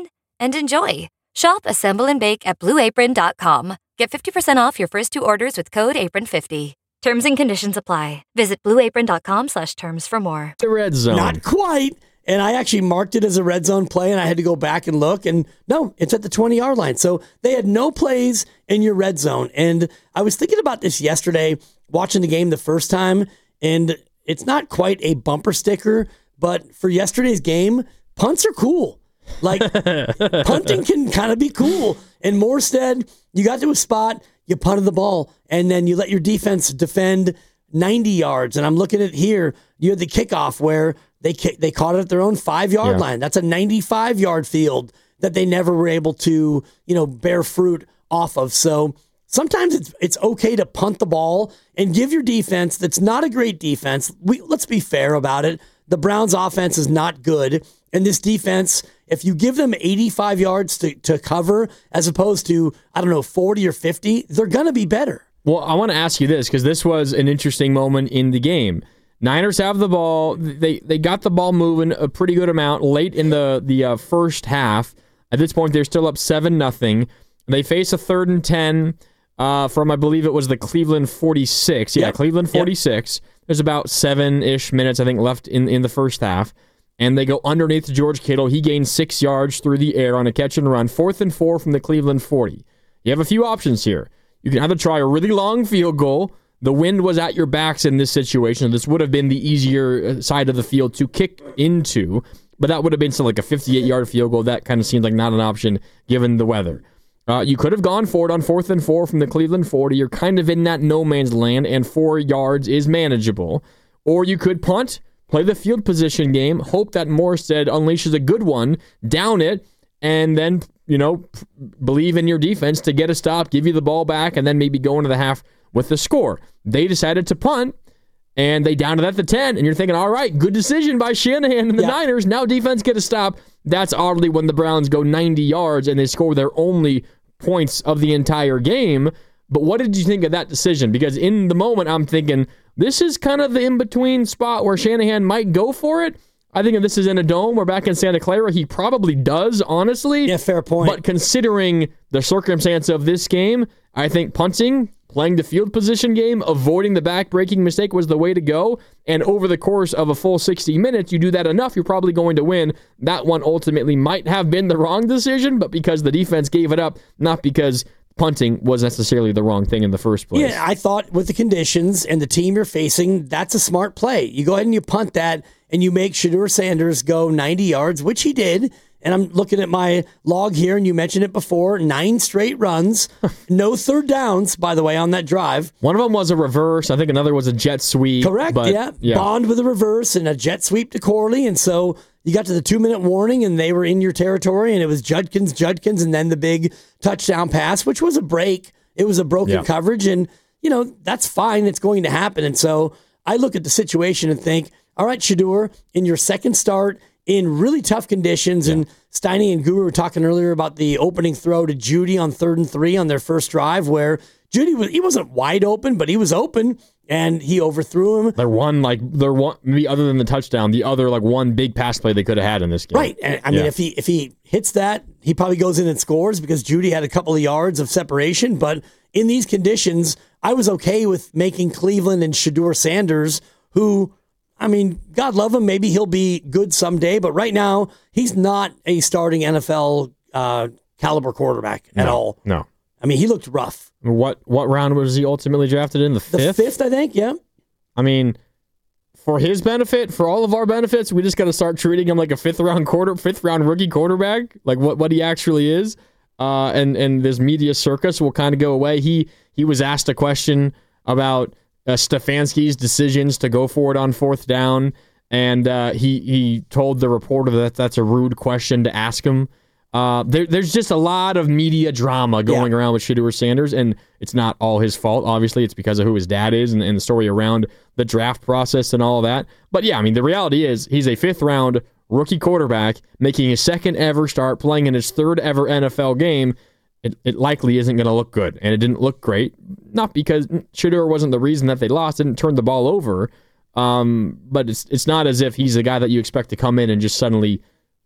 and enjoy. Shop, assemble, and bake at blue apron dot com. Get fifty percent off your first two orders with code apron fifty. Terms and conditions apply. Visit blue apron dot com slash terms for more. The red zone. Not quite. And I actually marked it as a red zone play, and I had to go back and look. And no, it's at the twenty-yard line. So they had no plays in your red zone. And I was thinking about this yesterday, watching the game the first time, and it's not quite a bumper sticker, but for yesterday's game, punts are cool. Like, punting can kind of be cool. And Morstead, you got to a spot, you punted the ball, and then you let your defense defend ninety yards. And I'm looking at here, you had the kickoff where they they caught it at their own five-yard yeah. line. That's a ninety-five-yard field that they never were able to, you know, bear fruit off of. So sometimes it's it's okay to punt the ball and give your defense that's not a great defense. We, let's be fair about it. The Browns' offense is not good. And this defense, if you give them eighty-five yards to, to cover as opposed to, I don't know, forty or fifty, they're going to be better. Well, I want to ask you this because this was an interesting moment in the game. Niners have the ball. They they got the ball moving a pretty good amount late in the, the uh, first half. At this point, they're still up seven nothing. They face a third and ten uh, from, I believe it was the Cleveland forty-six. Yeah, yep. Cleveland forty-six. Yep. There's about seven-ish minutes, I think, left in, in the first half. And they go underneath George Kittle. He gains six yards through the air on a catch and run. Fourth and four from the Cleveland forty. You have a few options here. You can either try a really long field goal. The wind was at your backs in this situation. This would have been the easier side of the field to kick into, but that would have been still like a fifty-eight-yard field goal. That kind of seemed like not an option given the weather. Uh, you could have gone for it on fourth and four from the Cleveland forty. You're kind of in that no man's land, and four yards is manageable. Or you could punt, play the field position game, hope that Morstead unleashes a good one, down it, and then, you know, believe in your defense to get a stop, give you the ball back, and then maybe go into the half with the score. They decided to punt, and they downed it at the ten, and you're thinking, all right, good decision by Shanahan and the yeah. Niners. Now defense get a stop. That's oddly when the Browns go ninety yards, and they score their only points of the entire game. But what did you think of that decision? Because in the moment, I'm thinking, this is kind of the in-between spot where Shanahan might go for it. I think if this is in a dome or back in Santa Clara, he probably does, honestly. Yeah, fair point. But considering the circumstance of this game, I think punting, playing the field position game, avoiding the back-breaking mistake was the way to go. And over the course of a full sixty minutes, you do that enough, you're probably going to win. That one ultimately might have been the wrong decision, but because the defense gave it up, not because punting was necessarily the wrong thing in the first place. Yeah, I thought with the conditions and the team you're facing, that's a smart play. You go ahead and you punt that, and you make Shedeur Sanders go ninety yards, which he did. And I'm looking at my log here, and you mentioned it before, nine straight runs, no third downs, by the way, on that drive. One of them was a reverse. I think another was a jet sweep. Correct, but, yeah. yeah. Bond with a reverse and a jet sweep to Corley. And so you got to the two-minute warning, and they were in your territory, and it was Judkins, Judkins, and then the big touchdown pass, which was a break. It was a broken yeah. coverage, and, you know, that's fine. It's going to happen. And so I look at the situation and think, all right, Shedeur, in your second start, in really tough conditions, yeah. and Steiny and Guru were talking earlier about the opening throw to Judy on third and three on their first drive, where Judy was he wasn't wide open, but he was open, and he overthrew him. They're one like they're one maybe other than the touchdown, the other like one big pass play they could have had in this game. Right, and I mean yeah. if he if he hits that, he probably goes in and scores because Judy had a couple of yards of separation. But in these conditions, I was okay with making Cleveland and Shedeur Sanders, who, I mean, God love him. Maybe he'll be good someday, but right now he's not a starting N F L uh, caliber quarterback at no, all. No, I mean he looked rough. What what round was he ultimately drafted in? The fifth. The fifth, I think. Yeah. I mean, for his benefit, for all of our benefits, we just got to start treating him like a fifth round quarter, fifth round rookie quarterback, like what, what he actually is. Uh, and and this media circus will kind of go away. He he was asked a question about Uh, Stefanski's decisions to go for it on fourth down, and uh, he he told the reporter that that's a rude question to ask him. Uh, there, there's just a lot of media drama going yeah. around with Shedeur Sanders, and it's not all his fault. Obviously, it's because of who his dad is and, and the story around the draft process and all of that. But yeah, I mean, the reality is he's a fifth-round rookie quarterback making his second ever start, playing in his third ever N F L game. It, it likely isn't going to look good, and it didn't look great. Not because Shedeur wasn't the reason that they lost, didn't turn the ball over, um, but it's it's not as if he's the guy that you expect to come in and just suddenly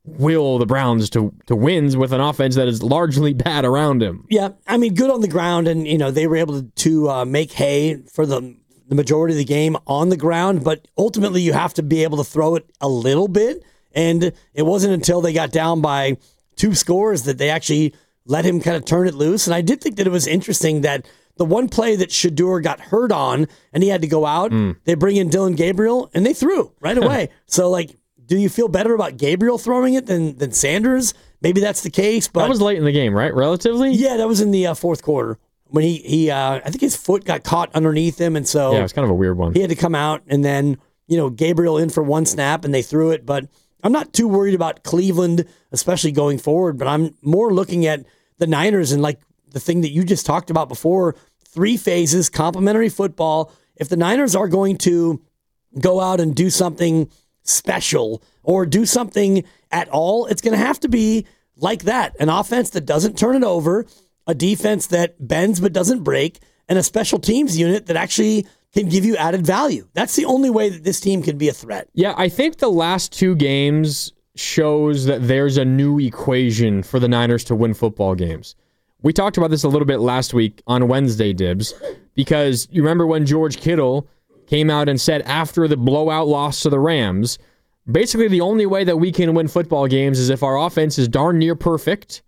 will the Browns to, to wins with an offense that is largely bad around him. Yeah, I mean, good on the ground, and you know they were able to, to uh, make hay for the the majority of the game on the ground, but ultimately you have to be able to throw it a little bit, and it wasn't until they got down by two scores that they actually let him kind of turn it loose. And I did think that it was interesting that the one play that Shedeur got hurt on and he had to go out, mm. they bring in Dylan Gabriel, and they threw right away. So, like, do you feel better about Gabriel throwing it than than Sanders? Maybe that's the case. But that was late in the game, right? Relatively? Yeah, that was in the uh, fourth quarter when he, he uh, I think his foot got caught underneath him, and so yeah, it was kind of a weird one. He had to come out, and then, you know, Gabriel in for one snap, and they threw it. But I'm not too worried about Cleveland, especially going forward, but I'm more looking at the Niners and, like, the thing that you just talked about before, three phases, complementary football. If the Niners are going to go out and do something special or do something at all, it's going to have to be like that. An offense that doesn't turn it over, a defense that bends but doesn't break, and a special teams unit that actually can give you added value. That's the only way that this team can be a threat. Yeah, I think the last two games shows that there's a new equation for the Niners to win football games. We talked about this a little bit last week on Wednesday, Dibs, because you remember when George Kittle came out and said after the blowout loss to the Rams, basically the only way that we can win football games is if our offense is darn near perfect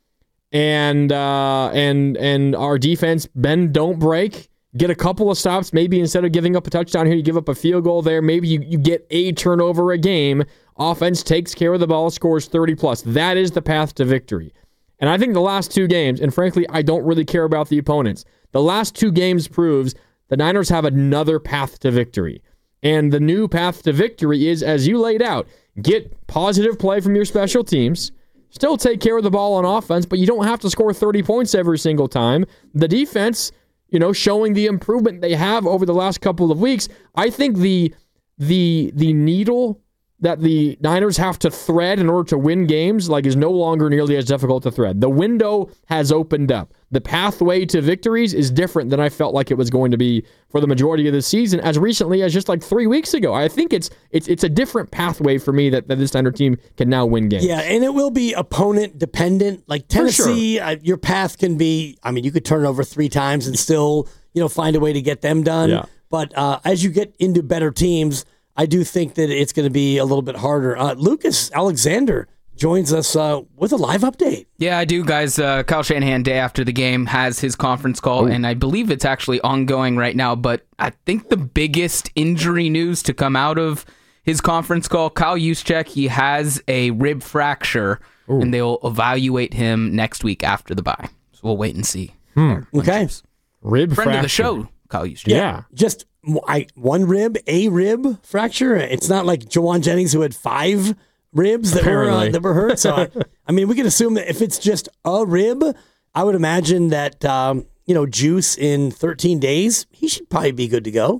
and uh, and and our defense bend, don't break, get a couple of stops, maybe instead of giving up a touchdown here, you give up a field goal there, maybe you, you get a turnover a game, offense takes care of the ball, scores thirty plus. That is the path to victory. And I think the last two games, and frankly, I don't really care about the opponents, the last two games proves the Niners have another path to victory. And the new path to victory is, as you laid out, get positive play from your special teams, still take care of the ball on offense, but you don't have to score thirty points every single time. The defense, you know, showing the improvement they have over the last couple of weeks. I think the the the needle that the Niners have to thread in order to win games, like, is no longer nearly as difficult to thread. The window has opened up. The pathway to victories is different than I felt like it was going to be for the majority of the season, as recently as just like three weeks ago. I think it's it's it's a different pathway for me that, that this Niner team can now win games. Yeah, and it will be opponent dependent. Like Tennessee, sure. uh, your path can be, I mean, you could turn it over three times and still, you know, find a way to get them done. Yeah. But uh, as you get into better teams, I do think that it's going to be a little bit harder. Uh, Lucas Alexander joins us uh, with a live update. Yeah, I do, guys. Uh, Kyle Shanahan, day after the game, has his conference call, Ooh. and I believe it's actually ongoing right now. But I think the biggest injury news to come out of his conference call, Kyle Juszczyk, he has a rib fracture, Ooh. and they'll evaluate him next week after the bye. So we'll wait and see. Hmm. Okay. Rib Friend fracture. of the show, Kyle Juszczyk. Yeah. yeah. Just I, one rib, a rib fracture. It's not like Jawan Jennings who had five ribs that were uh, that were hurt. So I, I mean, we can assume that if it's just a rib, I would imagine that um, you know, Juice in thirteen days, he should probably be good to go.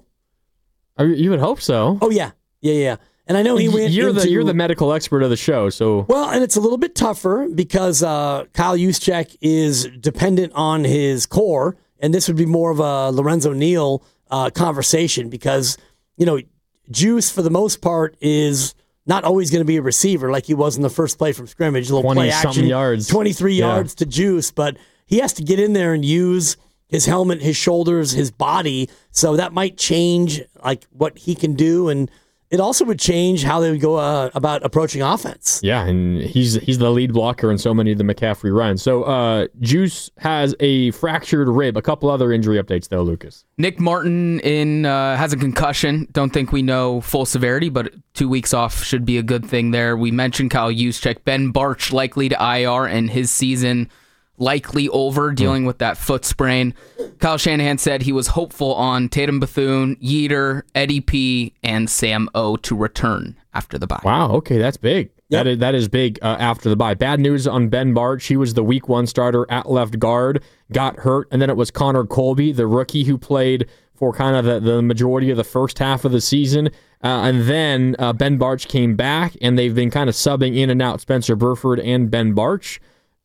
You would hope so. Oh yeah, yeah, yeah. And I know he went. You're into, the you're the medical expert of the show, so well, and it's a little bit tougher because uh, Kyle Juszczyk is dependent on his core, and this would be more of a Lorenzo Neal uh, conversation because you know Juice for the most part is not always going to be a receiver like he was in the first play from scrimmage. A little play action, yards, twenty-three yeah. yards to Juice, but he has to get in there and use his helmet, his shoulders, his body. So that might change like what he can do, and it also would change how they would go uh, about approaching offense. Yeah, and he's he's the lead blocker in so many of the McCaffrey runs. So uh, Juice has a fractured rib. A couple other injury updates, though, Lucas. Nick Martin in uh, has a concussion. Don't think we know full severity, but two weeks off should be a good thing there. We mentioned Kyle Juszczyk. Ben Bartch likely to I R, and his season likely over, dealing with that foot sprain. Kyle Shanahan said he was hopeful on Tatum Bethune, Yetur, Eddie P, and Sam O to return after the bye. Wow, okay, that's big. Yep. That is that is big uh, after the bye. Bad news on Ben Bartch. He was the week one starter at left guard, got hurt, and then it was Connor Colby, the rookie who played for kind of the, the majority of the first half of the season. Uh, and then uh, Ben Bartch came back, and they've been kind of subbing in and out Spencer Burford and Ben Bartch.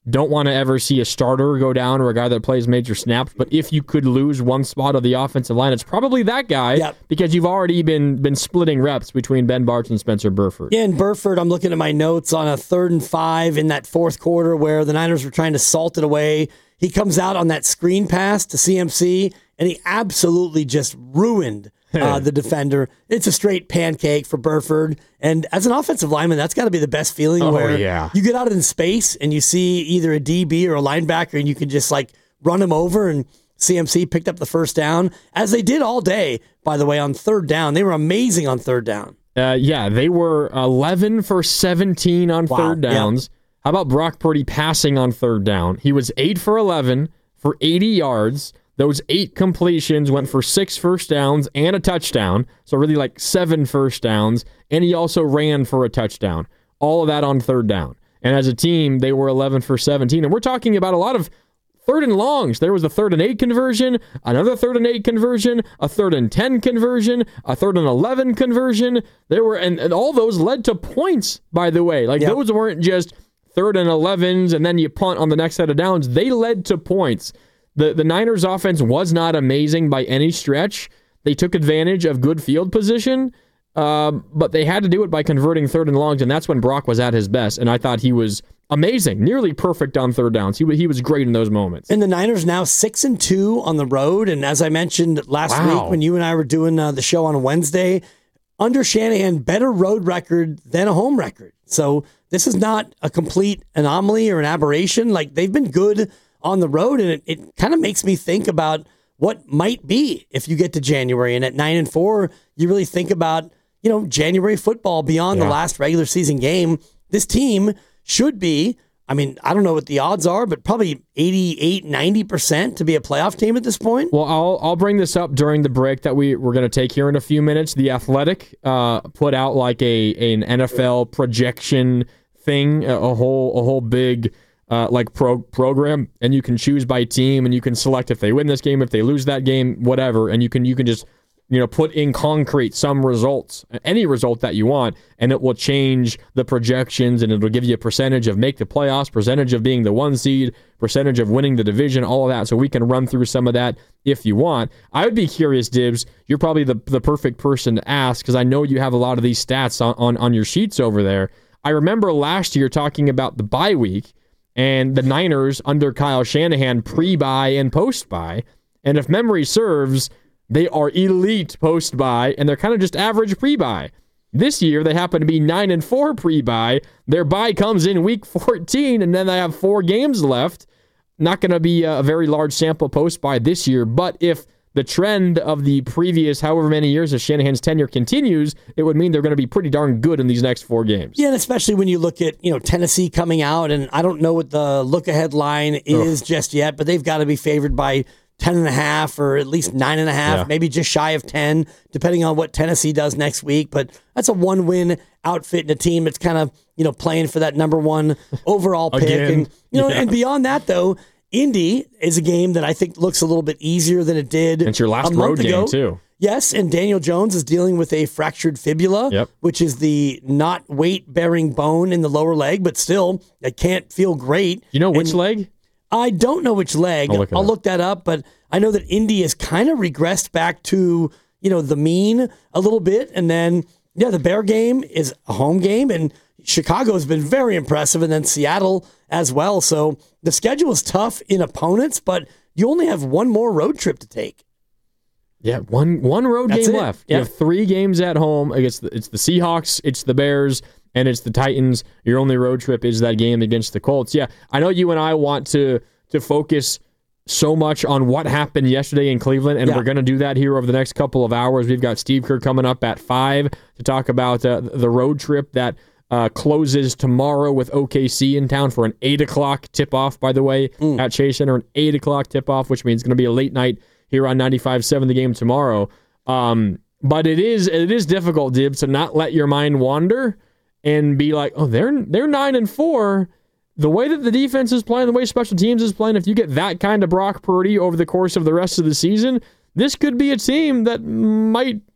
don't want to ever see a starter go down or a guy that plays major snaps. But if you could lose one spot of the offensive line, it's probably that guy yep. because you've already been been splitting reps between Ben Bartch and Spencer Burford. Yeah, and Burford, I'm looking at my notes on a third and five in that fourth quarter where the Niners were trying to salt it away. He comes out on that screen pass to C M C, and he absolutely just ruined Uh, the defender. It's a straight pancake for Burford. And as an offensive lineman, that's got to be the best feeling oh, where yeah. you get out in space and you see either a D B or a linebacker and you can just like run him over, and C M C picked up the first down, as they did all day, by the way, on third down. They were amazing on third down. Uh, yeah, they were eleven for seventeen on wow. third downs. Yep. How about Brock Purdy passing on third down? He was eight for eleven for eighty yards. Those eight completions went for six first downs and a touchdown, so really like seven first downs, and he also ran for a touchdown. All of that on third down. And as a team, they were eleven for seventeen, and we're talking about a lot of third and longs. There was a third and eight conversion, another third and eight conversion, a third and ten conversion, a third and eleven conversion. There were, and, and all those led to points, by the way. Like, yep. those weren't just third and elevens, and then you punt on the next set of downs. They led to points. The the Niners offense was not amazing by any stretch. They took advantage of good field position, um, but they had to do it by converting third and longs, and that's when Brock was at his best. And I thought he was amazing, nearly perfect on third downs. He he was great in those moments. And the Niners now six and two on the road. And as I mentioned last wow. week when you and I were doing uh, the show on Wednesday, under Shanahan, better road record than a home record. So this is not a complete anomaly or an aberration. Like, they've been good on the road, and it, it kind of makes me think about what might be if you get to January. And at nine and four, you really think about, you know, January football beyond yeah. the last regular season game. This team should be, I mean, I don't know what the odds are, but probably eighty-eight, ninety percent to be a playoff team at this point. Well, I'll I'll bring this up during the break that we, we're going to take here in a few minutes. The Athletic uh, put out like a an N F L projection thing, a, a whole a whole big Uh, like pro program, and you can choose by team, and you can select if they win this game, if they lose that game, whatever, and you can you can just you know put in concrete some results, any result that you want, and it will change the projections, and it'll give you a percentage of make the playoffs, percentage of being the one seed, percentage of winning the division, all of that. So we can run through some of that if you want. I would be curious, Dibs. You're probably the the perfect person to ask, because I know you have a lot of these stats on, on on your sheets over there. I remember last year talking about the bye week. And the Niners under Kyle Shanahan pre-bye and post-bye. And if memory serves, they are elite post-bye, and they're kind of just average pre-bye. This year, they happen to be nine and four pre-bye. Their bye comes in week fourteen, and then they have four games left. Not going to be a very large sample post-bye this year, but if the trend of the previous however many years of Shanahan's tenure continues, it would mean they're going to be pretty darn good in these next four games. Yeah, and especially when you look at, you know, Tennessee coming out, and I don't know what the look-ahead line is Ugh. just yet, but they've got to be favored by ten and a half or at least nine and a half, yeah. maybe just shy of ten, depending on what Tennessee does next week. But that's a one-win outfit in a team that's kind of, you know, playing for that number one overall pick. Again. And, you know, yeah. and beyond that, though, Indy is a game that I think looks a little bit easier than it did It's your last a month road ago. game, too. Yes, and Daniel Jones is dealing with a fractured fibula, yep. which is the not weight-bearing bone in the lower leg, but still, it can't feel great. You know which and leg? I don't know which leg. I'll, look, I'll look that up, but I know that Indy has kind of regressed back to, you know, the mean a little bit, and then, yeah, the Bear game is a home game, and Chicago has been very impressive, and then Seattle as well. So the schedule is tough in opponents, but you only have one more road trip to take. Yeah, one one road That's game it. left. Yep. You have three games at home. Against the, it's the Seahawks, it's the Bears, and it's the Titans. Your only road trip is that game against the Colts. Yeah, I know you and I want to to focus so much on what happened yesterday in Cleveland, and yeah. we're going to do that here over the next couple of hours. We've got Steve Kerr coming up at five to talk about uh, the road trip that uh, closes tomorrow with O K C in town for an eight o'clock tip-off, by the way, mm. at Chase Center, an eight o'clock tip-off, which means it's going to be a late night here on ninety-five point seven The Game tomorrow. Um, but it is it is difficult, Dibs, to not let your mind wander and be like, oh, they're they're nine and four. The way that the defense is playing, the way special teams is playing, if you get that kind of Brock Purdy over the course of the rest of the season, this could be a team that might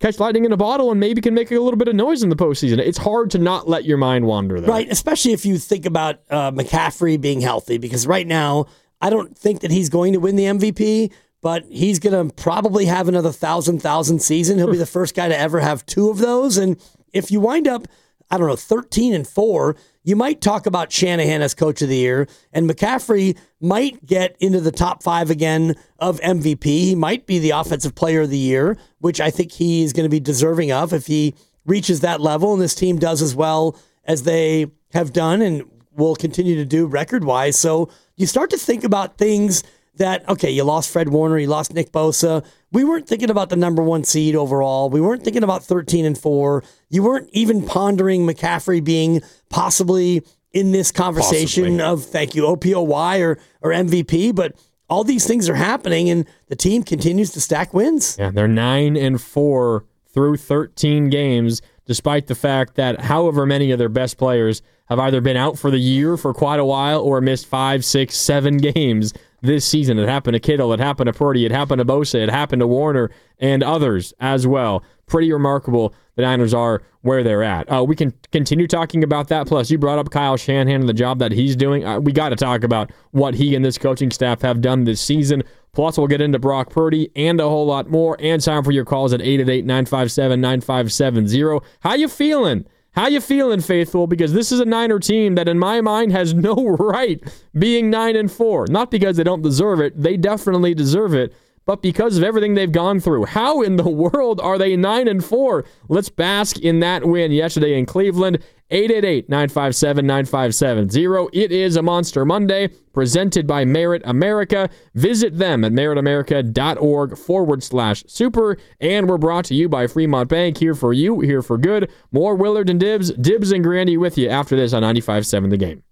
catch lightning in a bottle and maybe can make a little bit of noise in the postseason. It's hard to not let your mind wander there. Right, especially if you think about uh, McCaffrey being healthy, because right now, I don't think that he's going to win the M V P, but he's going to probably have another thousand, thousand season. He'll be the first guy to ever have two of those. And if you wind up, I don't know, thirteen and four, you might talk about Shanahan as coach of the year, and McCaffrey might get into the top five again of M V P. He might be the offensive player of the year, which I think he is going to be deserving of if he reaches that level and this team does as well as they have done and will continue to do record-wise. So you start to think about things that, okay, you lost Fred Warner, you lost Nick Bosa. We weren't thinking about the number one seed overall. We weren't thinking about thirteen and four. You weren't even pondering McCaffrey being possibly in this conversation possibly. of, thank you, O P O Y or, or M V P, but all these things are happening, and the team continues to stack wins. Yeah, they're nine and four through thirteen games, despite the fact that however many of their best players have either been out for the year for quite a while or missed five, six, seven games this season. It happened to Kittle, it happened to Purdy, it happened to Bosa, it happened to Warner, and others as well. Pretty remarkable the Niners are where they're at. Uh, we can continue talking about that. Plus, you brought up Kyle Shanahan and the job that he's doing. Uh, we got to talk about what he and this coaching staff have done this season. Plus, we'll get into Brock Purdy and a whole lot more. And time for your calls at eight eight eight, nine five seven, nine five seven zero. How you feeling? How you feeling, Faithful? Because this is a Niner team that, in my mind, has no right being nine and four. Not because they don't deserve it. They definitely deserve it. But because of everything they've gone through. How in the world are they nine and four? Let's bask in that win yesterday in Cleveland. eight eight eight, nine five seven, nine five seven zero. It is a Monster Monday presented by Merit America. Visit them at meritamerica.org forward slash super. And we're brought to you by Fremont Bank. Here for you, here for good. More Willard and Dibbs. Dibbs and Grandy with you after this on ninety-five seven The Game.